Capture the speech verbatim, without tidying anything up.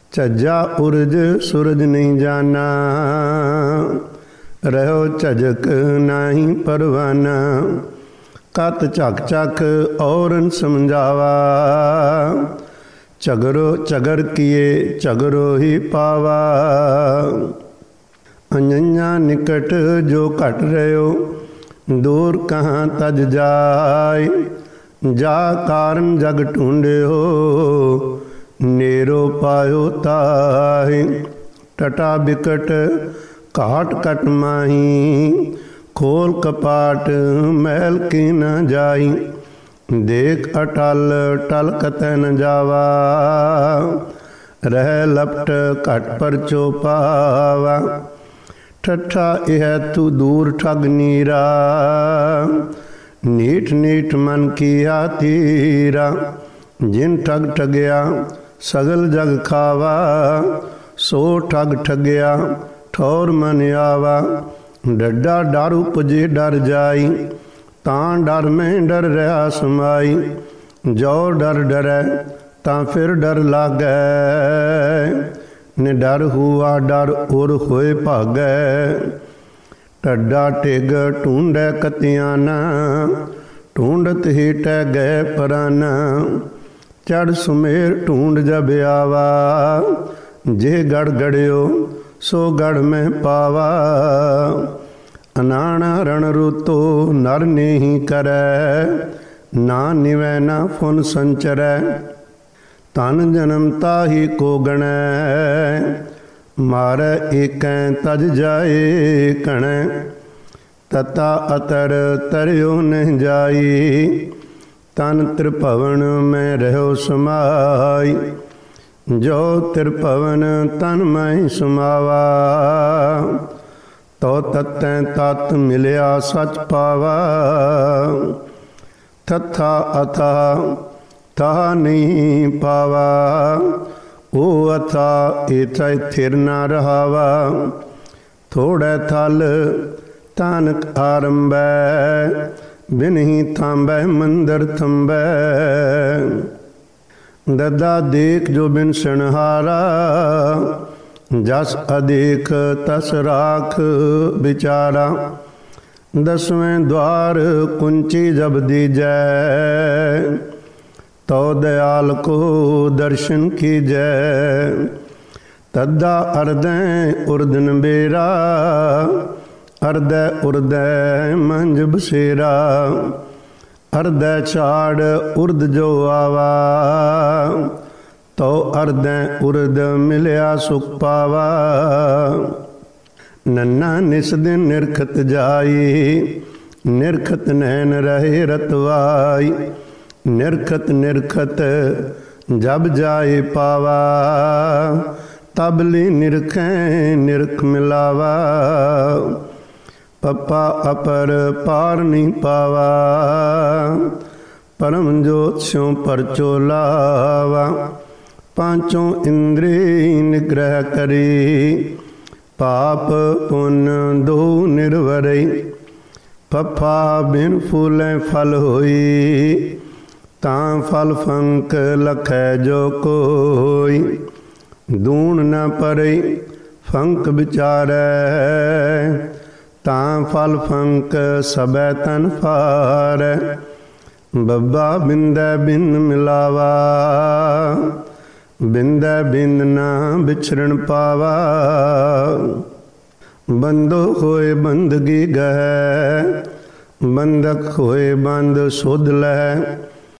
झज्जा उर्ज सूरज नहीं जाना, रहो झजक नाही परवाना। कत झक झक औरन समझावा, झगरो झगर किए झगरो ही पावा। अनैया निकट जो घट रहो, दूर कहाँ तज जाय। जा कारण जग ढूंढ्यो, नेरो पायो ताहि। टटा बिकट घाट कट माही, खोल कपाट मैल की न जाई। देख अटल टल कतै न जावा, रह लपट घट पर चौपावा। ठट्ठा यह तू दूर ठग नीरा, नीठ नीठ मन किया तीरा। जिन ठग ठगया सगल जग खावा, सो ठग ठगया ठौर मन आवा। डड्डा डर उपजे डर जाई, तां डर में डर रहा समाई। जो डर डरै तां फिर डर लागै, निडर हुआ डर उर होए भागै। ढड्डा टिग ढूंढै कतियाना, ढूंढत ही टह गए पराना। चढ़ सुमेर ढूंढ जब आवा, जे गढ़ गढ़ियो सो गढ़ में पावा। अनाना रण रुतो नर ने ही करै, ना निवै ना फुन संचरै। तन जन्म ताही को गणै, मारै एकै तज जाए कणै। तता अतर तरियो नहीं जाई, तन त्रिभवन में रहो समाई। जो त्रिभवन तन मैं समावा, तो तत्तै तत् मिलिया सच पावा। थथा अथा ता नहीं पावा, ओ अथा इथा थिर न रहावा। थोड़े थल तानक आरंभै, बिनही थांबै मंदिर थंबै। ददा देख जो बिन सनहारा, जस अधिक तस राख विचारा। दसवें द्वार कुंची जब दीजै, तो दयाल को दर्शन कीजै। तद्दा अर्दै उर्दन बेरा, अर्दै उर्दै मंज बसेरा। अर्दै छाड़ उर्द जो आवा, तो अर्दै उर्द मिलिया सुख पावा। नन्ना निस दिन निरखत जाई, निरखत नैन रहे रतवाई। निरखत निरखत जब जाए पावा, तबली निरखें निरख मिलावा। पप्पा अपर पार नहीं पावा, परम जोत स्यों परचो लावा। पांचों इंद्री निग्रह करी, पाप पुण्य दो निर्वरई। फफा बिन फूलें फल होई, तां फल फंक लखै जो कोई। दूण न परई फंक विचारै, तां फल फंक सबै तन फारै। बब्बा बिंदै बिंद मिलावा, बिंदै बिंद ना बिछड़न पावा। बंदो होए बंदगी गहै, बंदक होए बंद सुध लै।